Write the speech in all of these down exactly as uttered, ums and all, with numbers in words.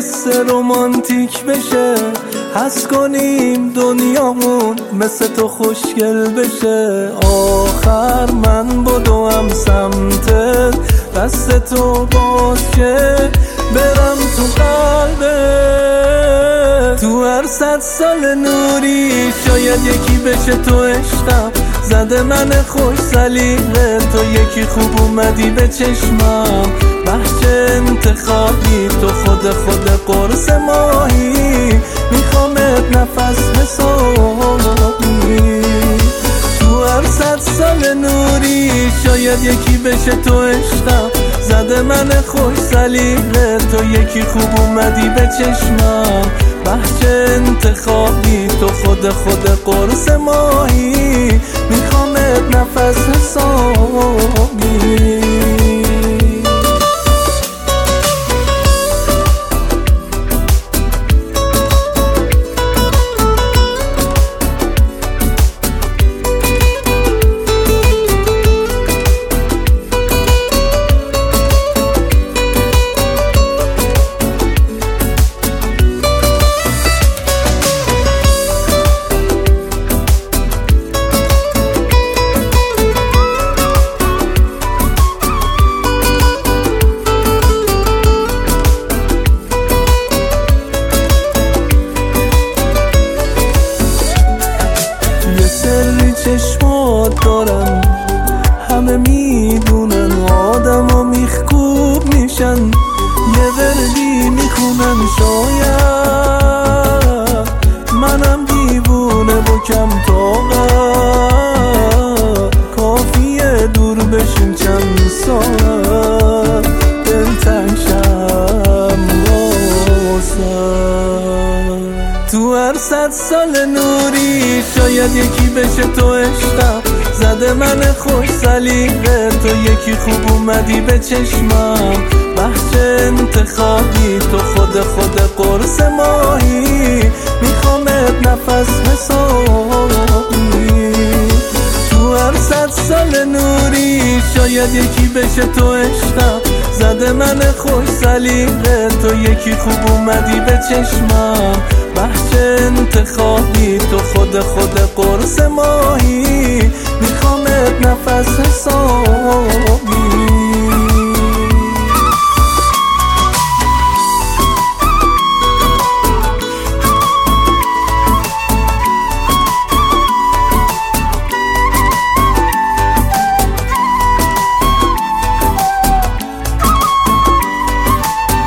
قصه رومانتیک بشه، حس کنیم دنیامون مثل تو خوشگل بشه. آخر من بدوم سمتت، دست تو باز شه، برم تو قلبت. تو هر صد سال نوری شاید یکی بشه تو عشقم، زده من خوش سلیقه تو، یکی خوب اومدی به چشمم. بحث انتخابی تو خود خود قرص ماهی، میخوامت نفس حسابی. تو هر صد سال نوری شاید یکی بشه تو عشقم، زده من خوش سلیقه تو، یکی خوب اومدی به چشمم. بحث انتخابی تو خود خود قرص ماهی، میخوامت نفس حسابی. چشمات دارن همه میدونن، آدم ها میخکوب میشن، یه وردی میخونن. شاید منم دیوونه و کم طاقت، کافیه دور بشیم چند ساعت، دلتنگ شم واسه. تو هر صد سال نوری شاید یکی بشه تو عشقم، زده من خوش سلیقه تو، یکی خوب اومدی به چشمم. بحث انتخابی تو خود خود قرص ماهی، میخوامت نفس حسابی. تو هر صد سال نوری شاید یکی بشه تو عشقم، زده من خوش سلیقه تو، یکی خوب اومدی به چشمم. بحث انتخابی تو خود خود قرص ماهی، میخوامت نفس حسابی.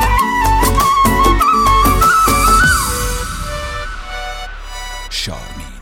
Charmy.